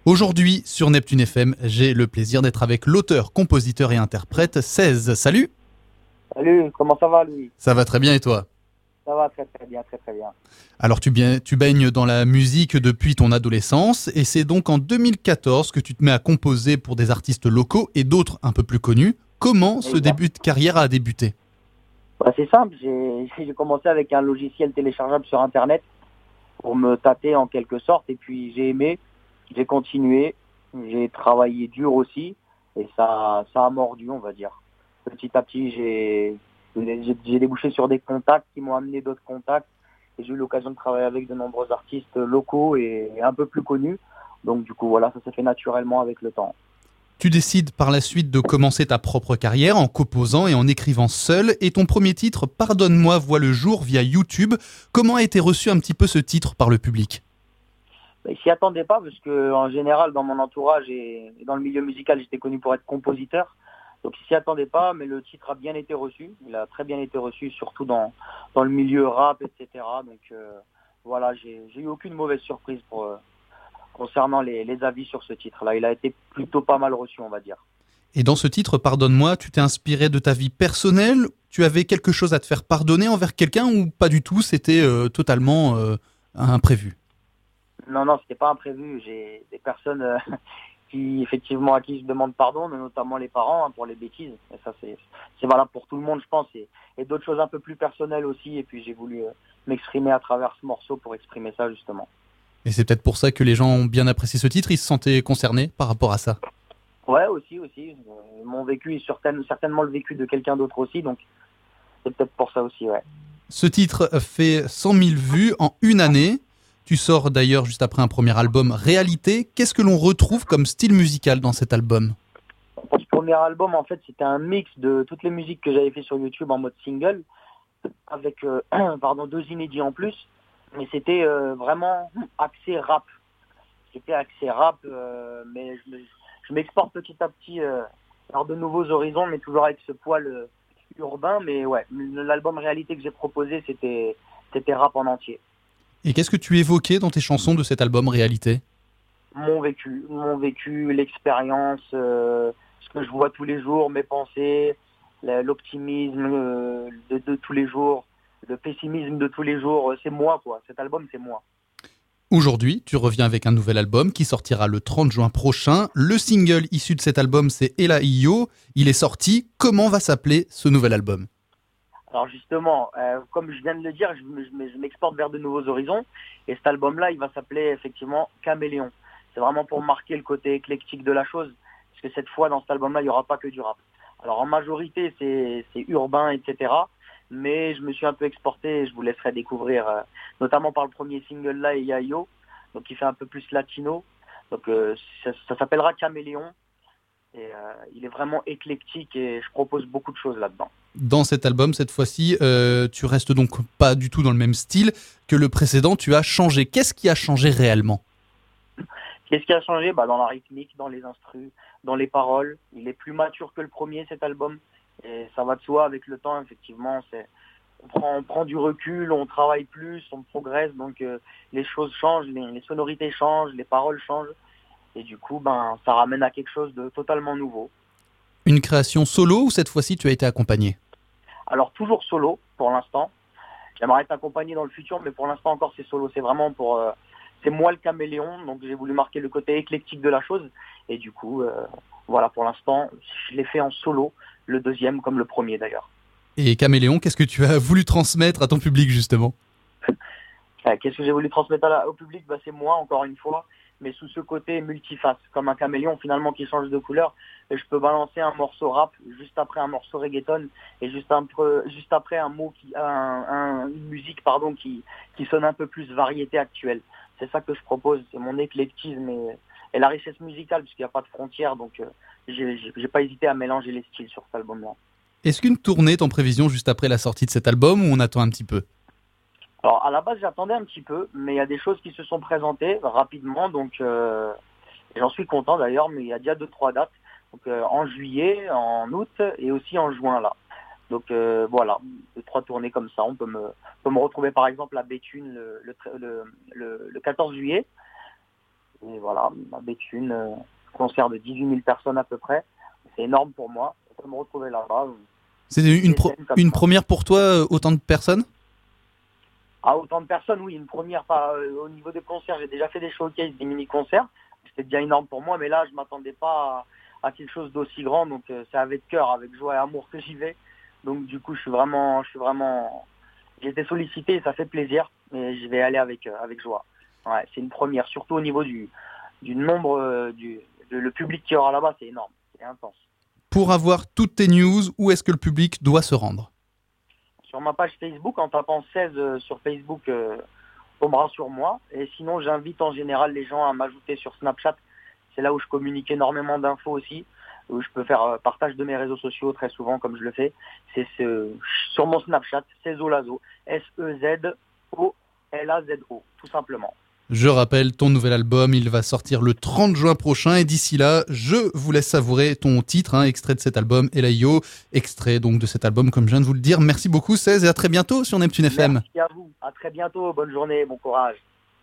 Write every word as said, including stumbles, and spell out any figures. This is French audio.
Aujourd'hui, sur Neptune F M, j'ai le plaisir d'être avec l'auteur, compositeur et interprète seize. Salut. Salut, comment ça va, Louis? Ça va très bien et toi? Ça va très très bien, très très bien. Alors tu, bien, tu baignes dans la musique depuis ton adolescence et c'est donc en deux mille quatorze que tu te mets à composer pour des artistes locaux et d'autres un peu plus connus. Comment ce Exact. début de carrière a débuté? Bah, c'est simple, j'ai j'ai commencé avec un logiciel téléchargeable sur Internet pour me tâter en quelque sorte, et puis j'ai aimé, j'ai continué, j'ai travaillé dur aussi, et ça, ça a mordu, on va dire. Petit à petit, j'ai j'ai j'ai débouché sur des contacts qui m'ont amené d'autres contacts, et j'ai eu l'occasion de travailler avec de nombreux artistes locaux et un peu plus connus. Donc du coup, voilà, ça s'est fait naturellement avec le temps. Tu décides par la suite de commencer ta propre carrière en composant et en écrivant seul et ton premier titre, Pardonne-moi, voit le jour via YouTube. Comment a été reçu un petit peu ce titre par le public? Bah, ils s'y attendaient pas parce que en général dans mon entourage et dans le milieu musical j'étais connu pour être compositeur, donc ils s'y attendaient pas, mais le titre a bien été reçu, il a très bien été reçu, surtout dans dans le milieu rap, et cetera. Donc euh, voilà, j'ai j'ai eu aucune mauvaise surprise pour euh, concernant les, les avis sur ce titre-là. Il a été plutôt pas mal reçu, on va dire. Et dans ce titre, Pardonne-moi, tu t'es inspiré de ta vie personnelle? Tu avais quelque chose à te faire pardonner envers quelqu'un ou pas du tout? C'était euh, totalement euh, imprévu. Non, non, c'était pas imprévu. J'ai des personnes euh, qui, effectivement, à qui je demande pardon, mais notamment les parents, hein, pour les bêtises. Et ça, c'est c'est valable pour tout le monde, je pense. Et, et d'autres choses un peu plus personnelles aussi. Et puis, j'ai voulu euh, m'exprimer à travers ce morceau pour exprimer ça, justement. Et c'est peut-être pour ça que les gens ont bien apprécié ce titre, ils se sentaient concernés par rapport à ça. Ouais, aussi, aussi. Euh, mon vécu est certaine, certainement le vécu de quelqu'un d'autre aussi. Donc, c'est peut-être pour ça aussi, ouais. Ce titre fait cent mille vues en une année. Tu sors d'ailleurs juste après un premier album, Réalité. Qu'est-ce que l'on retrouve comme style musical dans cet album? Pour ce premier album, en fait, c'était un mix de toutes les musiques que j'avais fait sur YouTube en mode single, avec euh, pardon, deux inédits en plus. Mais c'était euh, vraiment axé rap. C'était axé rap, euh, mais je, me- je m'exporte petit à petit euh, vers de nouveaux horizons, mais toujours avec ce poil euh, urbain. Mais ouais, l'album Réalité que j'ai proposé, c'était c'était rap en entier. Et qu'est-ce que tu évoquais dans tes chansons de cet album Réalité? Mon vécu, mon vécu, l'expérience, euh, ce que je vois tous les jours, mes pensées, la- l'optimisme euh, de, de tous les jours, le pessimisme de tous les jours, euh, c'est moi quoi. Cet album, c'est moi. Aujourd'hui, tu reviens avec un nouvel album qui sortira le trente juin prochain. Le single issu de cet album, c'est Ella Io. Il est sorti. Comment va s'appeler ce nouvel album? Alors justement, euh, comme je viens de le dire, je, me- je me- je m'exporte vers de nouveaux horizons, et cet album-là, il va s'appeler effectivement Caméléon. C'est vraiment pour marquer le côté éclectique de la chose, parce que cette fois, dans cet album-là, il n'y aura pas que du rap. Alors en majorité, c'est c'est urbain, et cetera. Mais je me suis un peu exporté et je vous laisserai découvrir, euh, notamment par le premier single là, Yayo, donc qui fait un peu plus latino. Donc euh, ça, ça s'appellera Caméléon, et euh, il est vraiment éclectique et je propose beaucoup de choses là-dedans. Dans cet album, cette fois-ci, euh, tu restes donc pas du tout dans le même style que le précédent. Tu as changé. Qu'est-ce qui a changé réellement? Qu'est-ce qui a changé? Bah, dans la rythmique, dans les instrus, dans les paroles. Il est plus mature que le premier, cet album. Et ça va de soi avec le temps, effectivement. C'est, on, prend, on prend du recul, on travaille plus, on progresse. Donc euh, les choses changent, les, les sonorités changent, les paroles changent. Et du coup, ben, ça ramène à quelque chose de totalement nouveau. Une création solo ou cette fois-ci tu as été accompagné? Alors toujours solo pour l'instant. J'aimerais être accompagné dans le futur, mais pour l'instant encore c'est solo. C'est vraiment pour... euh, c'est moi le caméléon, donc j'ai voulu marquer le côté éclectique de la chose. Et du coup, euh, voilà, pour l'instant, je l'ai fait en solo, le deuxième comme le premier d'ailleurs. Et Caméléon, qu'est-ce que tu as voulu transmettre à ton public justement? Euh, Qu'est-ce que j'ai voulu transmettre à la- au public? Bah, c'est moi, encore une fois, mais sous ce côté multiface, comme un caméléon finalement qui change de couleur. Et je peux balancer un morceau rap juste après un morceau reggaeton et juste, un peu, juste après un mot qui, un, un- une musique pardon qui, qui sonne un peu plus variété actuelle. C'est ça que je propose, c'est mon éclectisme et, et la richesse musicale puisqu'il n'y a pas de frontières, donc euh, j'ai j'ai- j'ai pas hésité à mélanger les styles sur cet album-là. Est-ce qu'une tournée est en prévision juste après la sortie de cet album ou on attend un petit peu? Alors à la base j'attendais un petit peu, mais il y a des choses qui se sont présentées rapidement, donc euh, j'en suis content d'ailleurs, mais il y a déjà deux trois dates, donc euh, en juillet, en août et aussi en juin là. Donc euh, voilà, deux trois tournées comme ça. On peut me, peut me retrouver par exemple à Béthune le, le, le, le, le quatorze juillet, Et voilà, à Béthune, euh, concert de dix-huit mille personnes à peu près. C'est énorme pour moi. Je peux me retrouver là-bas. C'est une, pro- une première pour toi, euh, autant de personnes? Ah, autant de personnes, oui. Une première par, euh, au niveau des concerts. J'ai déjà fait des showcases, des mini-concerts. C'était déjà énorme pour moi, mais là, je m'attendais pas à, à quelque chose d'aussi grand. Donc, euh, c'est avec cœur, avec joie et amour que j'y vais. Donc, du coup, je suis vraiment, je suis vraiment, j'ai été sollicité et ça fait plaisir. Mais je vais aller avec, euh, avec joie. Ouais, c'est une première, surtout au niveau du, du nombre, euh, du, de, le public qui aura là-bas, c'est énorme, c'est intense. Pour avoir toutes tes news, où est-ce que le public doit se rendre? Sur ma page Facebook, en tapant seize euh, sur Facebook, euh, tombera sur moi. Et sinon, j'invite en général les gens à m'ajouter sur Snapchat. C'est là où je communique énormément d'infos aussi, où je peux faire euh, partage de mes réseaux sociaux très souvent, comme je le fais. C'est ce, sur mon Snapchat, Sezolazo, S E Z O L A Z O, tout simplement. Je rappelle, ton nouvel album, il va sortir le trente juin prochain et d'ici là, je vous laisse savourer ton titre, hein, extrait de cet album, Elayo, extrait donc de cet album comme je viens de vous le dire. Merci beaucoup seize et à très bientôt sur Neptune F M. Merci à vous, à très bientôt, bonne journée, bon courage.